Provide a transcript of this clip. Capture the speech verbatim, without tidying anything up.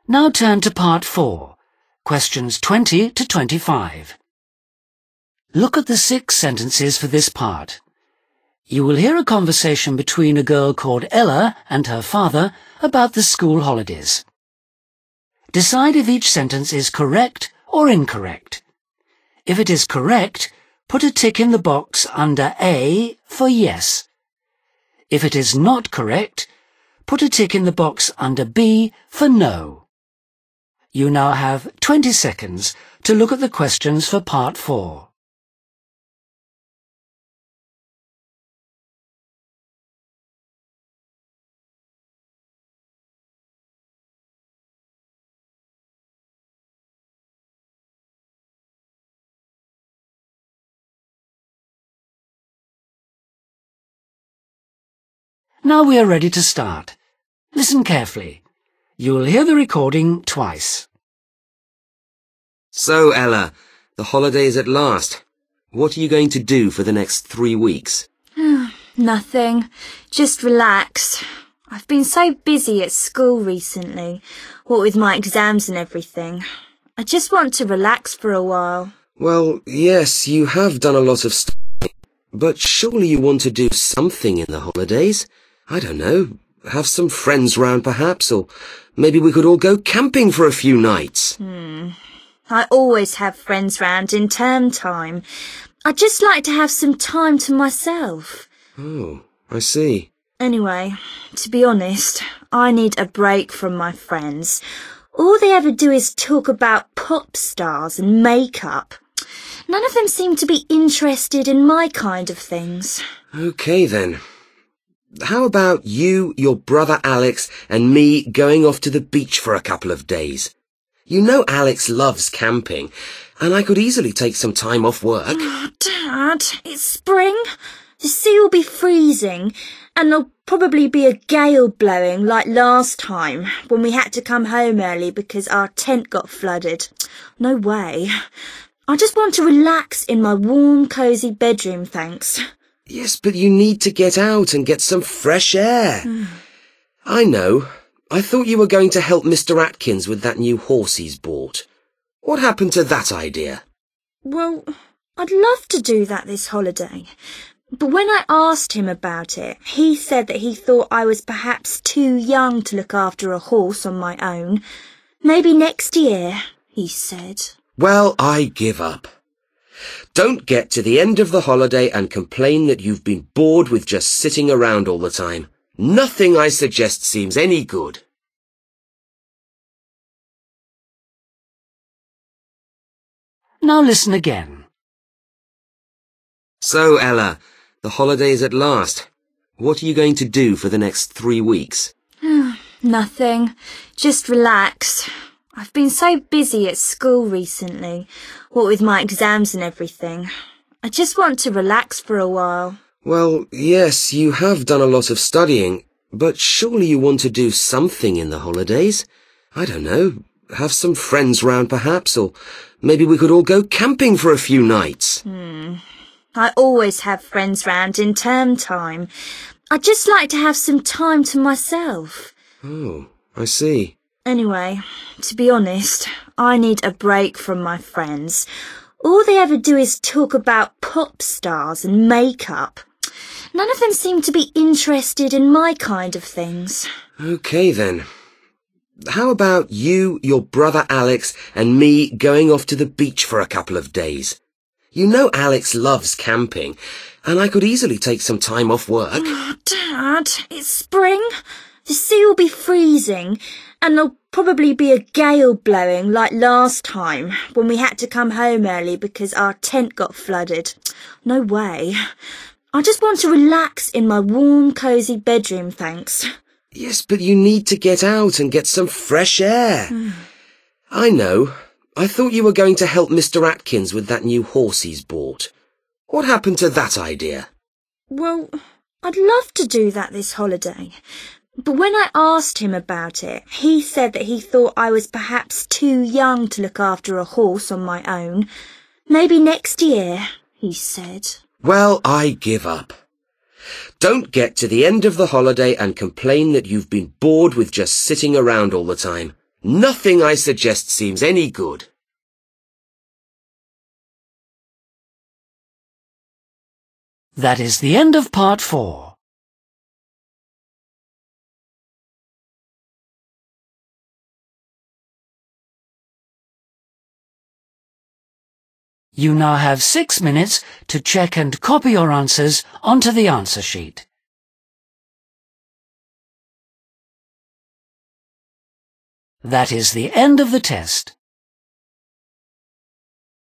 Now turn to part four, questions twenty to twenty-five. Look at the six sentences for this part. You will hear a conversation between a girl called Ella and her father about the school holidays. Decide if each sentence is correct or incorrect. If it is correct, put a tick in the box under A for yes. If it is not correct, put a tick in the box under B for no. You now have twenty seconds to look at the questions for part four. Now we are ready to start. Listen carefully. You will hear the recording twice. So, Ella, the holiday is at last. What are you going to do for the next three weeks? Nothing. Just relax. I've been so busy at school recently, what with my exams and everything. I just want to relax for a while. Well, yes, you have done a lot of studying, but surely you want to do something in the holidays? I don't know, have some friends round perhaps, or maybe we could all go camping for a few nights. Hmm. I always have friends round in term time. I'd just like to have some time to myself. Oh, I see. Anyway, to be honest, I need a break from my friends. All they ever do is talk about pop stars and makeup. None of them seem to be interested in my kind of things. Okay then. How about you, your brother Alex, and me going off to the beach for a couple of days? You know Alex loves camping, and I could easily take some time off work. Oh, Dad, it's spring. The sea will be freezing, and there'll probably be a gale blowing like last time when we had to come home early because our tent got flooded. No way. I just want to relax in my warm, cosy bedroom, thanks. Yes, but you need to get out and get some fresh air. Mm. I know. I thought you were going to help Mister Atkins with that new horse he's bought. What happened to that idea? Well, I'd love to do that this holiday. But when I asked him about it, he said that he thought I was perhaps too young to look after a horse on my own. Maybe next year, he said. Well, I give up. Don't get to the end of the holiday and complain that you've been bored with just sitting around all the time. Nothing I suggest seems any good. Now listen again. So, Ella, the holiday is at last. What are you going to do for the next three weeks? Nothing. Just relax. I've been so busy at school recently, what with my exams and everything. I just want to relax for a while. Well, yes, you have done a lot of studying, but surely you want to do something in the holidays? I don't know, have some friends round perhaps, or maybe we could all go camping for a few nights. Hmm. I always have friends round in term time. I'd just like to have some time to myself. Oh, I see. Anyway, to be honest, I need a break from my friends. All they ever do is talk about pop stars and makeup. None of them seem to be interested in my kind of things. Okay then. How about you, your brother Alex, and me going off to the beach for a couple of days? You know Alex loves camping, and I could easily take some time off work. Oh, Dad, it's spring. The sea will be freezing, and there'll probably be a gale blowing like last time when we had to come home early because our tent got flooded. No way. I just want to relax in my warm, cosy bedroom, thanks. Yes, but you need to get out and get some fresh air. Mm. I know. I thought you were going to help Mister Atkins with that new horse he's bought. What happened to that idea? Well, I'd love to do that this holiday. But when I asked him about it, he said that he thought I was perhaps too young to look after a horse on my own. Maybe next year, he said. Well, I give up. Don't get to the end of the holiday and complain that you've been bored with just sitting around all the time. Nothing I suggest seems any good. That is the end of part four. You now have six minutes to check and copy your answers onto the answer sheet. That is the end of the test.